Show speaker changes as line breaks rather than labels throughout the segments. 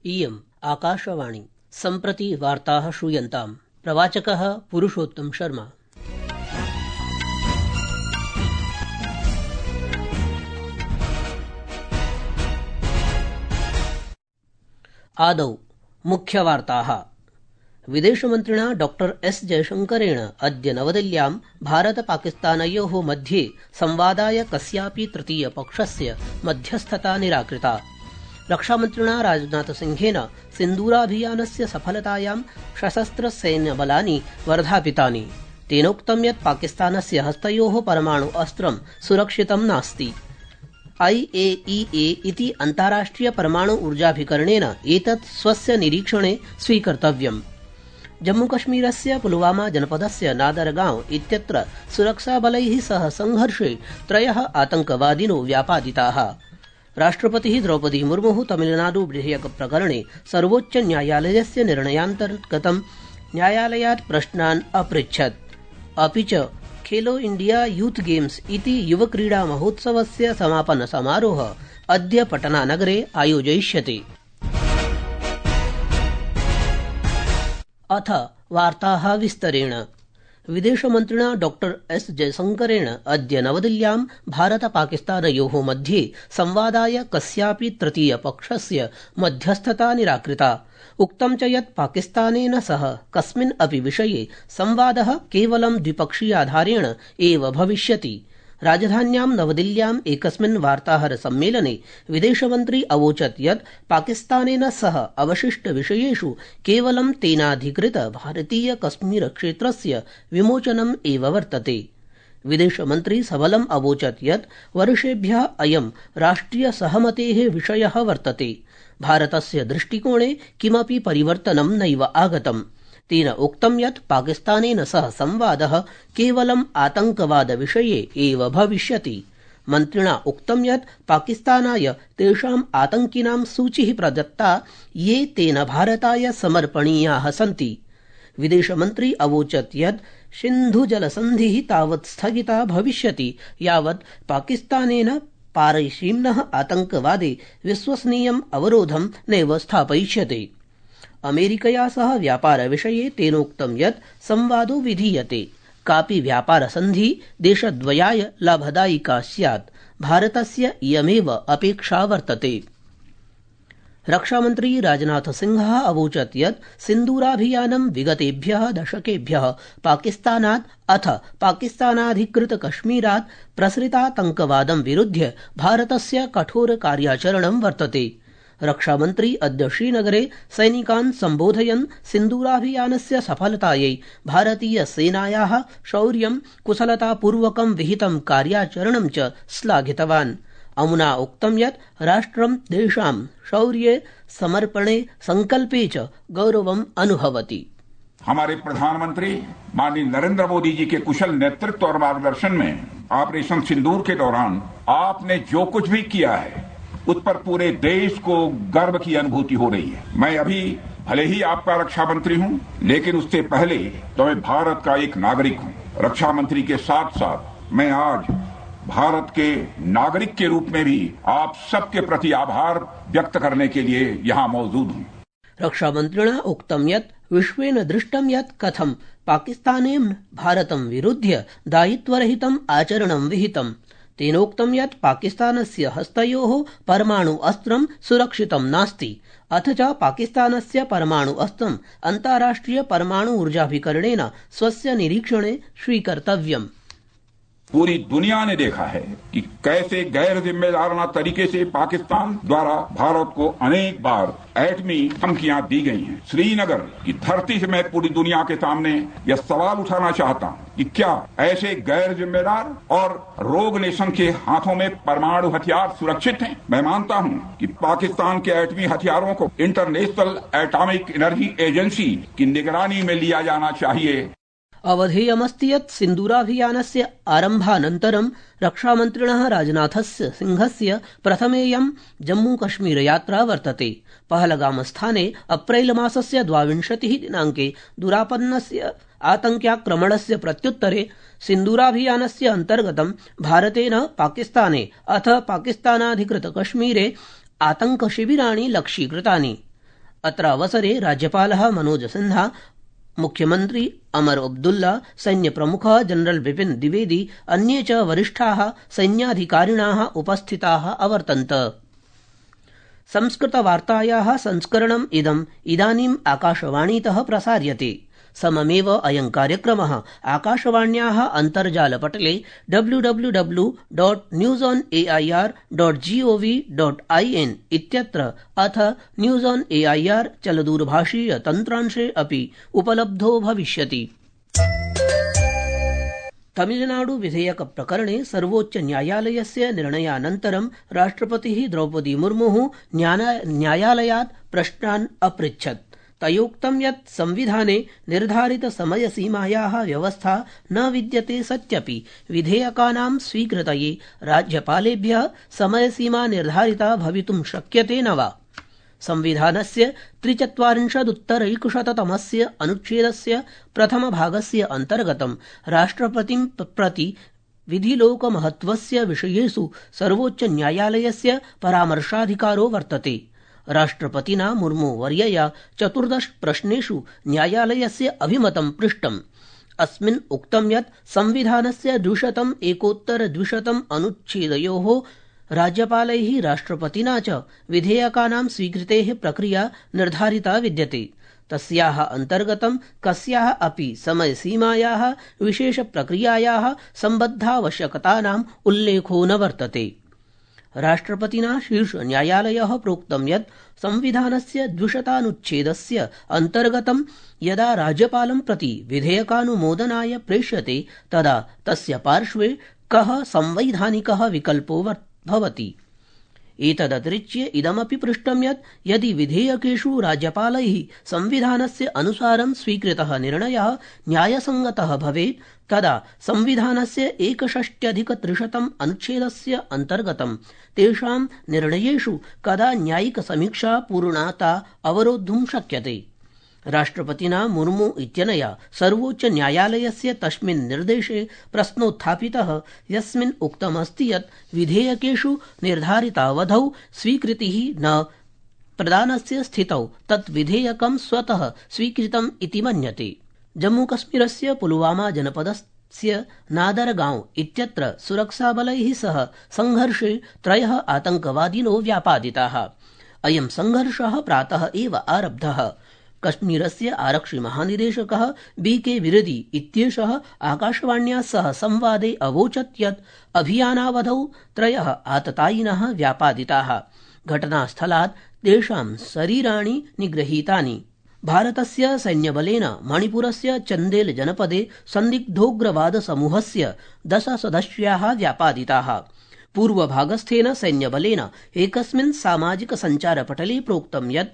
इयम् आकाशवाणी। सम्प्रति वार्ताः श्रूयन्ताम्। प्रवाचकः पुरुषोत्तम शर्मा। आदौ मुख्यवार्ताः। विदेशमन्त्रिणा डॉ एस जयशंकरेण अद्य नवदिल्ल्यां भारत-पाकिस्तानयोः मध्ये संवादाय कस्यापि तृतीयपक्षस्य मध्यस्थता निराकृता। रक्षामन्त्रिणा राजनाथसिंहेन सिन्दूराभियानस्य सफलतायां सशस्त्रसैन्यबलानि वर्धापितानि। तेनोक्तं यत् पाकिस्तानस्य हस्तयोः परमाणु अस्त्रं सुरक्षितं नास्ति। IAEA इति अन्ताराष्ट्रिय परमाणु ऊर्जाभिकरणेन एतत् स्वस्य निरीक्षणे स्वीकर्तव्यम्। जम्मूकश्मीरस्य पुलवामा जनपदस्य नादरगांव इत्यत्र सुरक्षाबलैः सह संघर्षे 3 आतंकवादिनो व्यापादिताः। राष्ट्रपतिः द्रौपदी मुर्मुः तमिलनाडु विधेयक प्रकरणे सर्वोच्च न्यायालयस्य निर्णयान्तर्गतं न्यायालयात् प्रश्नान् अपृच्छत्। अपि च खेलो इंडिया यूथ गेम्स इति युवक्रीडा महोत्सवस्य समापन समारोहः अद्य पटनानगरे आयोजयिष्यते। अथ वार्ताः विस्तरेण। विदेशमन्त्रिणा डॉ एस जयशंकरेण अद्य नवदिल्ल्यां भारत-पाकिस्तानयोः मध्ये संवादाय कस्यापि तृतीयपक्षस्य मध्यस्थता निराकृता। उक्तं च यत् पाकिस्तानेन सह कस्मिन् अपि विषये संवादः केवलं द्विपक्षीयाधारेण एव भविष्यति। राजधान्यां नवदिल्ल्याम् एकस्मिन् वार्ताहर सम्मेलने विदेशमन्त्री अवोचत् यत् पाकिस्तानेन सह अवशिष्टविषयेषु केवलं तेनाधिकृत भारतीय कश्मीर क्षेत्रस्य विमोचनम् एव वर्तते। विदेशमन्त्री सबलम् अवोचत् यत् वर्षेभ्यः अयं राष्ट्रिय सहमतेः विषयः वर्तते। भारतस्य दृष्टिकोणे किमपि परिवर्तनं नैव आगतम्। तेन उक्तं यत् पाकिस्तानेन सह संवादः केवलं आतंकवादविषये एव भविष्यति। मन्त्रिणा उक्तं यत् पाकिस्तानाय तेषाम् आतंकिनां सूचिः प्रदत्ता ये तेन भारताय समर्पणीयाः सन्ति। विदेशमन्त्री अवोचत् यत् सिन्धुजलसन्धिः तावत् स्थगिता भविष्यति यावत् पाकिस्तानेन पारसीम्नः आतंकवादे विश्वसनीयम् अवरोधं नैव स्थापयिष्यते। अमेरिकया सह व्यापारविषये तेनोक्तं यत् संवादो विधीयते। कापि व्यापारसन्धि देशद्वयाय लाभदायिका स्यात्। भारतस्य इयमेव अपेक्षा वर्तते। रक्षामन्त्री राजनाथसिंहः अवोचत् यत् सिन्दूराभियानं विगतेभ्यः दशकेभ्यः पाकिस्तानात् अथ पाकिस्तानाधिकृत कश्मीरात् प्रसृतातंकवादं विरुध्य भारतस्य कठोर कार्याचरणं वर्तते। रक्षामन्त्री अद्य श्रीनगरे सैनिकान् सम्बोधयन् सिन्दूराभियानस्य सफलतायै भारतीयसेनायाः शौर्यं कुशलतापूर्वकं विहितं कार्याचरणं च श्लाघितवान्। अमुना उक्तं यत् राष्ट्रं देशां शौर्ये समर्पणे संकल्पे च गौरवम् अनुभवति।
हमारे प्रधानमंत्री माननीय नरेंद्र मोदी जी के कुशल नेतृत्व और मार्गदर्शन में ऑपरेशन सिंदूर के दौरान आपने जो कुछ भी किया है उस पर पूरे देश को गर्व की अनुभूति हो रही है। मैं अभी भले ही आपका रक्षा मंत्री हूं, लेकिन उससे पहले तो मैं भारत का एक नागरिक हूं। रक्षा मंत्री के साथ साथ मैं आज भारत के नागरिक के रूप में भी आप सबके प्रति आभार व्यक्त करने के लिए यहाँ मौजूद हूं।
रक्षामन्त्रिणा उक्तं यत् विश्वेन दृष्टं यत् कथं पाकिस्तानेन भारतं विरुध्य दायित्वरहितम् आचरणं विहितम्। तेनोक्तं यत् पाकिस्तानस्य हस्तयोः परमाणु अस्त्रं सुरक्षितं नास्ति। अथ च पाकिस्तानस्य परमाणु अस्त्रम् अन्ताराष्ट्रिय परमाणु ऊर्जाभिकरणेन स्वस्य निरीक्षणे स्वीकर्तव्यम्।
पूरी दुनिया ने देखा है कि कैसे गैर जिम्मेदाराना तरीके से पाकिस्तान द्वारा भारत को अनेक बार एटमी धमकियां दी गई हैं। श्रीनगर की धरती से मैं पूरी दुनिया के सामने यह सवाल उठाना चाहता हूं कि क्या ऐसे गैर जिम्मेदार और रोग नेशन के हाथों में परमाणु हथियार सुरक्षित हैं? मैं मानता हूं कि पाकिस्तान के एटमी हथियारों को इंटरनेशनल एटॉमिक एनर्जी एजेंसी की निगरानी में लिया जाना चाहिए।
अवधेयमस्ति यत् सिन्दूराभियानस्य आरम्भानन्तरं रक्षामन्त्रिणः राजनाथस्य सिंहस्य प्रथमेयं जम्मूकश्मीरयात्रा वर्तते। पहलगामस्थाने अप्रैल मासस्य 22 दिनाङ्के दुरापन्नस्य आतङ्क्याक्रमणस्य प्रत्युत्तरे सिन्दूराभियानस्य अन्तर्गतं भारतेन पाकिस्ताने अथ पाकिस्तानाधिकृत कश्मीरे आतङ्कशिबिराणि लक्ष्यीकृतानि। अत्र अवसरे राज्यपालः मनोज सिन्हा, मुख्यमन्त्री अमर अब्दुल्ला, सैन्यप्रमुखः जनरल बिपिन द्विवेदी, अन्ये च वरिष्ठाः सैन्याधिकारिणाः उपस्थिताः अवर्तन्त। संस्कृतवार्तायाः संस्करणम् इदानीम् आकाशवाणीतः प्रसार्यते। सममेव अयं कार्यक्रमः आकाशवाण्याः अन्तर्जालपटले www.newsonair.gov.in इत्यत्र अथ न्यूज़ ऑन एआईआर चलदूरभाषीय तन्त्रांशे अपि उपलब्धो भविष्यति। तमिलनाडु विधेयक प्रकरणे सर्वोच्च न्यायालयस्य निर्णयानन्तरं राष्ट्रपतिः द्रौपदी मुर्मुः न्यायालयात् प्रश्नान् अपृच्छत्। तयोक्तं यत् संविधाने निर्धारित समयसीमायाः व्यवस्था न विद्यते सत्यपि विधेयकानां स्वीकृतये राज्यपालेभ्यः समयसीमा निर्धारिता भवितुं शक्यते न वा? संविधानस्य 43-उत्तरैकशततमस्य अनुच्छेदस्य प्रथमभागस्य अन्तर्गतं राष्ट्रपतिं प्रति विधिलोकमहत्वस्य विषयेषु सर्वोच्चन्यायालयस्य परामर्शाधिकारो वर्तते। राष्ट्रपतिना मुर्मुवर्यया 14 प्रश्नेषु न्यायालयस्य अभिमतं पृष्टम्। अस्मिन् उक्तं यत् संविधानस्य 201 अनुच्छेदयोः राज्यपालैः राष्ट्रपतिना च विधेयकानां स्वीकृतेः प्रक्रिया निर्धारिता विद्यते। तस्याः अन्तर्गतं कस्याः अपि समयसीमायाः विशेषप्रक्रियायाः सम्बद्धावश्यकतानाम् उल्लेखो न वर्तते। राष्ट्रपतिना शीर्षन्यायालयः प्रोक्तं यत् संविधानस्य 200 अन्तर्गतं यदा राज्यपालं प्रति विधेयकानुमोदनाय प्रेष्यते तदा तस्य पार्श्वे कः संवैधानिकः विकल्पो भवति। एतदतिरिच्य इदमपि पृष्टं यत् यदि विधेयकेषु राज्यपालैः संविधानस्य अनुसारं स्वीकृतः निर्णयः न्यायसङ्गतः भवेत् तदा संविधानस्य 61+ अनुच्छेदस्य अन्तर्गतं तेषां निर्णयेषु कदा न्यायिकसमीक्षा पूर्णता अवरोद्धुं शक्यते। राष्ट्रपतिना मुर्मु इत्यनया सर्वोच्चन्यायालयस्य तस्मिन् निर्देशे प्रश्नोत्थापितः यस्मिन् उक्तमस्ति यत् विधेयकेषु निर्धारितावधौ स्वीकृतिः न प्रदानस्य स्थितौ तत् विधेयकं स्वतः स्वीकृतम् इति मन्यते। जम्मूकश्मीरस्य पुलवामा जनपदस्य नादरगांव इत्यत्र सुरक्षाबलैः सह संघर्षे 3 आतङ्कवादिनो व्यापादिताः। अयं संघर्षः प्रातः एव आरब्धः। कश्मीरस्य आरक्षिमहानिदेशकः BK विरदी इत्येषः आकाशवाण्या सह संवादे अवोचत् यत् अभियानावधौ 3 आततायिनः व्यापादिताः। घटनास्थलात् तेषां शरीराणि निगृहीतानि। भारतस्य सैन्यबलेन मणिपुरस्य चन्देल जनपदे सन्दिग्धोग्रवादसमूहस्य 10 सदस्याः व्यापादिताः। पूर्वभागस्थेन सैन्यबलेन एकस्मिन् सामाजिकसञ्चारपटले प्रोक्तं यत्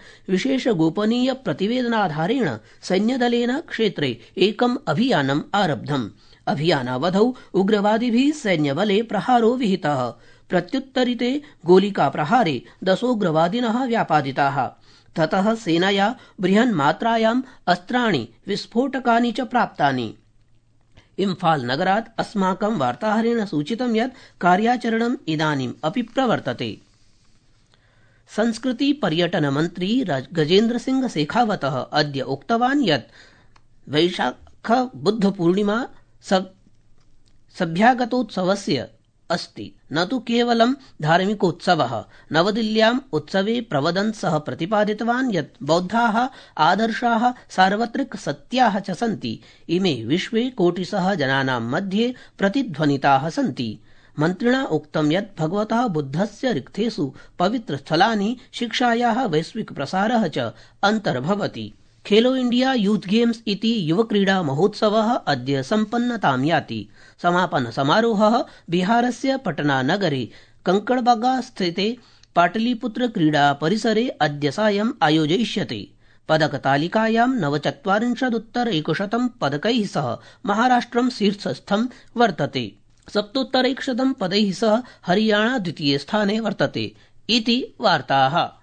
विशेषगोपनीयप्रतिवेदनाधारेण सैन्यदलेन क्षेत्रे एकम् अभियानम् आरब्धम्। अभियानावधौ उग्रवादिभिः सैन्यबले प्रहारो विहितः। प्रत्युत्तरिते गोलिकाप्रहारे 10 उग्रवादिनः व्यापादिताः। ततः सेनया बृहन्मात्रायाम् अस्त्राणि विस्फोटकानि च प्राप्तानि। इम्फाल् नगरात् अस्माकं वार्ताहरेण सूचितं यत् कार्याचरणम् इदानीम् अपि प्रवर्तते। संस्कृति पर्यटन मन्त्री गजेन्द्रसिंह शेखावतः अद्य उक्तवान् यत् वैशाख बुद्धपूर्णिमा सभ्यागतोत्सवस्य अस्ति, न तु केवलं धार्मिकोत्सवः। नवदिल्ल्याम् उत्सवे प्रवदन् सः प्रतिपादितवान् यत् बौद्धाः आदर्शाः सार्वत्रिकसत्याः च सन्ति। इमे विश्वे कोटिशः जनानां मध्ये प्रतिध्वनिताः सन्ति। मन्त्रिणा उक्तं यत् भगवतः बुद्धस्य रिक्थेषु पवित्रस्थलानि शिक्षायाः वैश्विकप्रसारः च अन्तर्भवति। खेलो इंडिया यूथ गेम्स इति युवक्रीडा महोत्सवः अद्य सम्पन्नतां याति। समापनसमारोहः बिहारस्य पटनानगरे कंकड़बागा स्थिते पाटलिपुत्र क्रीडा परिसरे अद्य सायम् आयोजयिष्यते। पदकतालिकायां 49 पदकैः सह महाराष्ट्रं शीर्षस्थं वर्तते। 7 पदैः सह हरियाणा द्वितीये स्थाने वर्तते इति वार्ताः।